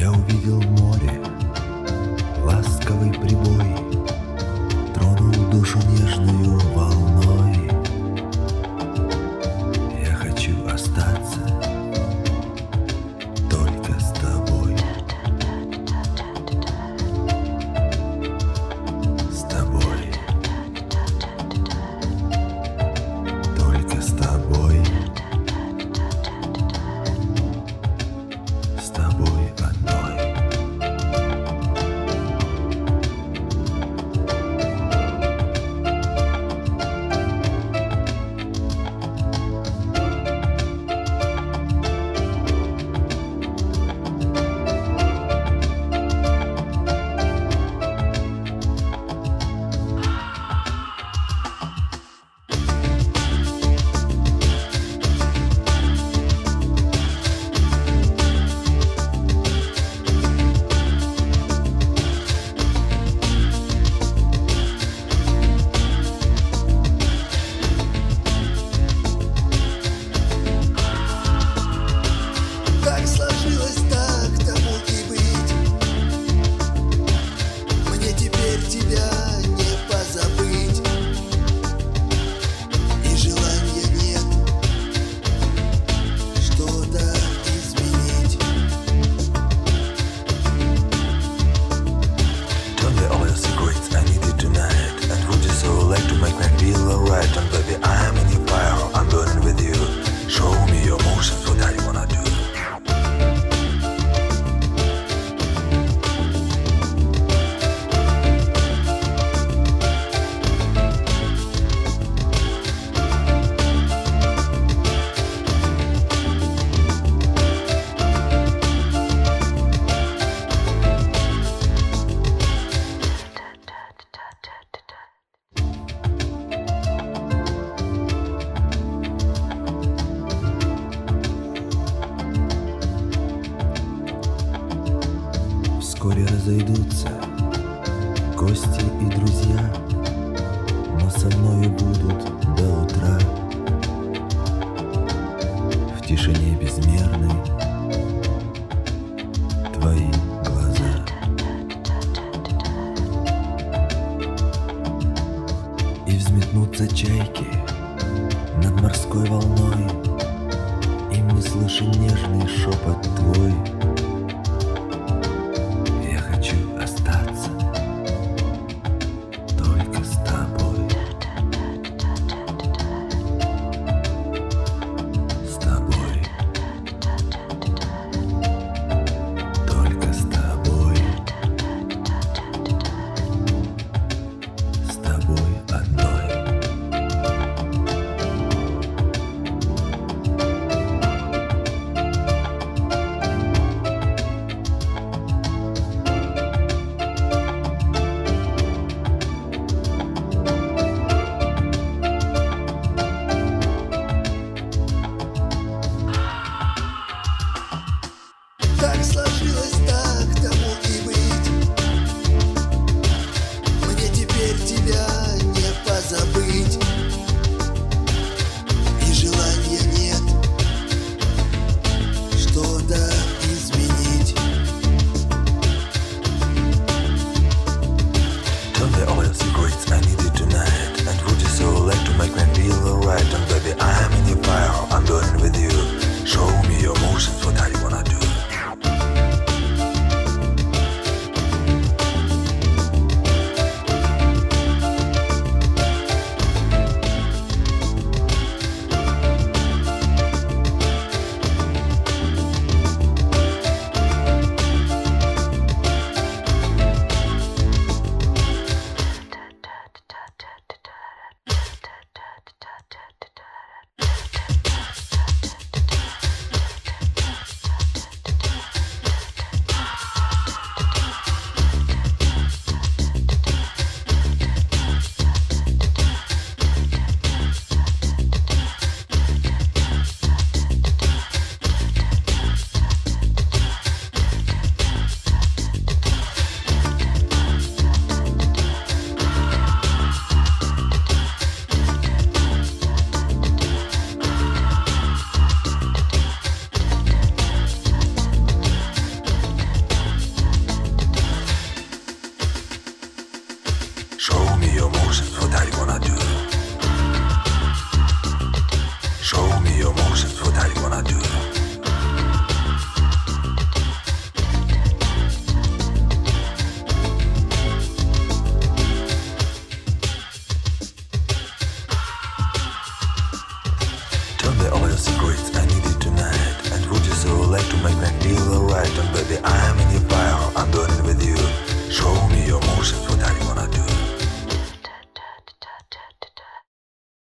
Я увидел море, ласковый прибой тронул душу нежную волной. Я хочу остаться только с тобой. С тобой. Только с тобой. С тобой одной. Так сложилось, так тому и быть. Мне теперь тебя не позабыть. И желания нет что-то изменить. Tell me all your secrets, I need you tonight. And would you so like to make me feel alright? And baby, I'm in your fire, I'm burning with you. Show me your emotions, what I wanna do. Вскоре разойдутся гости и друзья, но со мною будут до утра. В тишине безмерной твои глаза. И взметнутся чайки над морской волной, и мы слышим нежный шепот твой. Я хочу остаться только с тобой. С тобой. Только с тобой. С тобой одной. your motions, what are you gonna do? Show me your motions, what are you gonna do? Tell me all your secrets, I need it tonight. And would you so like to make me feel alright? And baby, I'm in your fire, I'm burning with you. Show me your motions, what are you gonna do?